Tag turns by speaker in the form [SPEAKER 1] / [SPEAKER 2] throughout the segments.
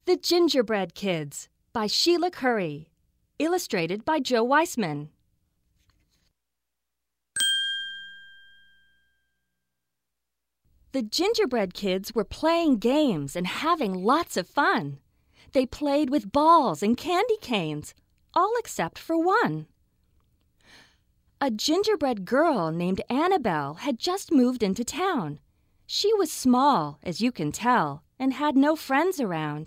[SPEAKER 1] The Gingerbread Kids by Sheila Curry. Illustrated by Joe Weissman. The Gingerbread Kids were playing games and having lots of fun. They played with balls and candy canes, all except for one. A gingerbread girl named Annabelle had just moved into town. She was small, as you can tell, and had no friends around.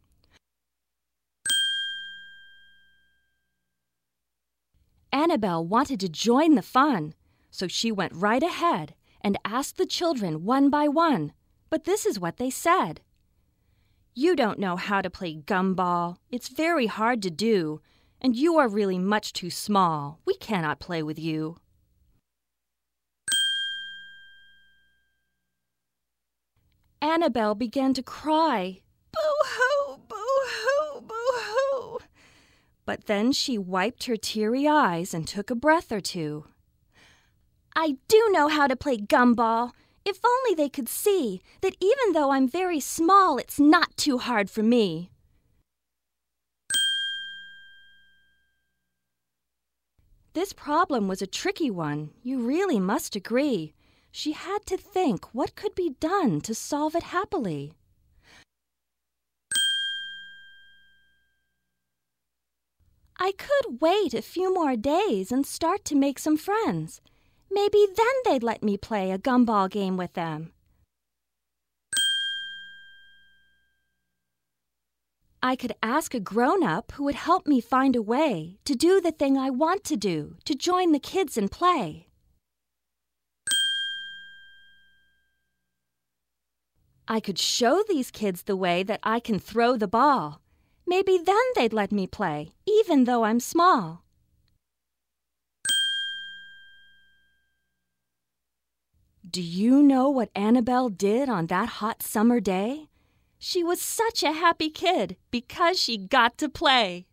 [SPEAKER 1] Annabelle wanted to join the fun, so she went right ahead and asked the children one by one, but this is what they said. "You don't know how to play gumball. It's very hard to do, and you are really much too small. We cannot play with you." Annabelle began to cry. "Boo-hoo, boo-hoo, boo-hoo." But then she wiped her teary eyes and took a breath or two. "I do know how to play gumball. If only they could see that even though I'm very small, it's not too hard for me." This problem was a tricky one, you really must agree. She had to think what could be done to solve it happily. "I could wait a few more days and start to make some friends. Maybe then they'd let me play a gumball game with them. I could ask a grown-up who would help me find a way to do the thing I want to do, to join the kids and play. I could show these kids the way that I can throw the ball. Maybe then they'd let me play, even though I'm small." Do you know what Annabelle did on that hot summer day? She was such a happy kid because she got to play.